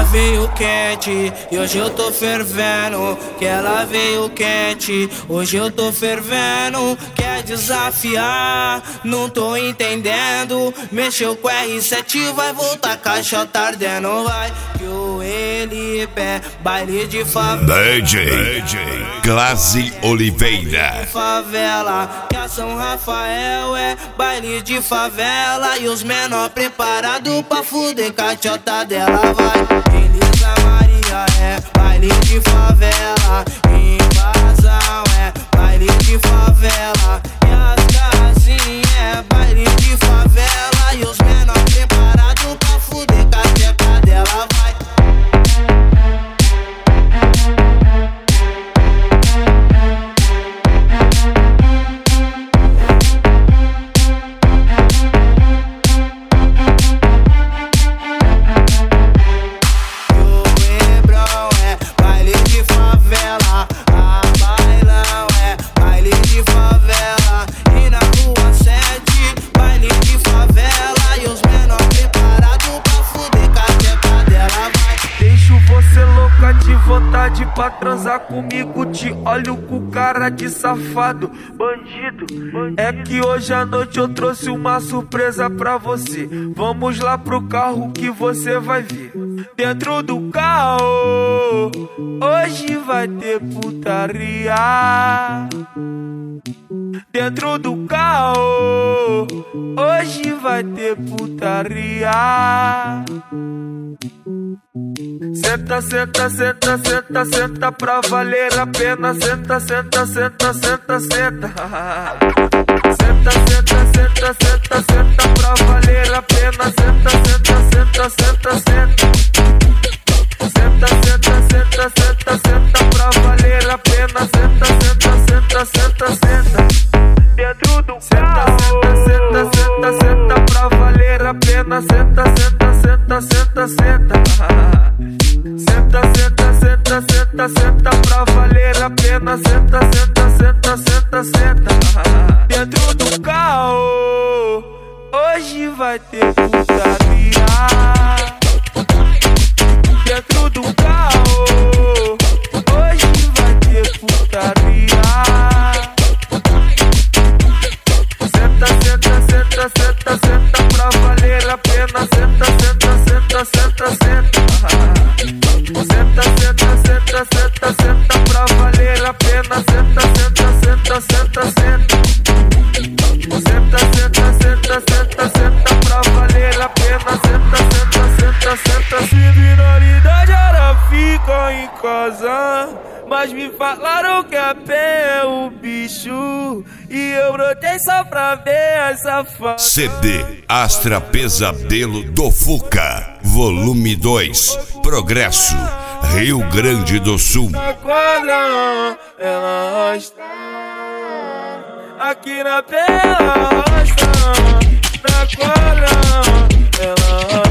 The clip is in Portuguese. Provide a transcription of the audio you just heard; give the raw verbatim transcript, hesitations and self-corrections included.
veio quente e hoje eu tô fervendo. Que ela veio quente, hoje eu tô fervendo. Quer desafiar, não tô entendendo. Mexeu com R sete, vai voltar caixota ardendo. Vai que o L P, baile de favela. D J, D J Glaze Oliveira. Favela, que a São Rafael é baile de favela. E os menor preparados pra fuder caixota dela. Vai, Elisa Maria é baile de favela. Invasão é baile de favela. E as casinhas é baile de favela. E os menor preparados pra fuder caixota dela. Vai. Vontade pra transar comigo, te olho com cara de safado, bandido. É que hoje à noite eu trouxe uma surpresa pra você. Vamos lá pro carro que você vai ver. Dentro do carro, hoje vai ter putaria. Dentro do carro, hoje vai ter putaria. Senta, senta, senta, senta, senta pra valer a pena. Senta, senta, senta, senta, senta. Senta, senta, senta, senta, senta pra valer a pena. Senta, senta, senta, senta, senta. Senta, senta, senta, senta, senta pra valer a pena. Senta, senta, senta, senta, senta. Dentro do carro. Senta, senta, senta, senta pra valer a pena. Senta, senta, senta, senta, senta. Senta, senta, senta, senta, senta pra valer a pena. Senta, senta, senta, senta, senta. Dentro do carro, hoje vai ter putaria. Dentro do carro, hoje vai ter putaria. Senta, senta, senta, senta, senta pra valer a pena. Senta, senta, senta, senta, senta. Senta, senta, senta, senta, senta pra valer a pena. Senta, senta, senta, senta, senta. Senta, senta, senta, senta, senta pra valer a pena. Senta, senta, senta, senta. Se minoridade era fica em casa, mas me falaram que a pé é o bicho. E eu brotei só pra ver essa fama. C D Astra Pesadelo do Fuca, volume dois, Progresso, Rio Grande do Sul. Na quadra, ela está aqui na pela, na quadra, ela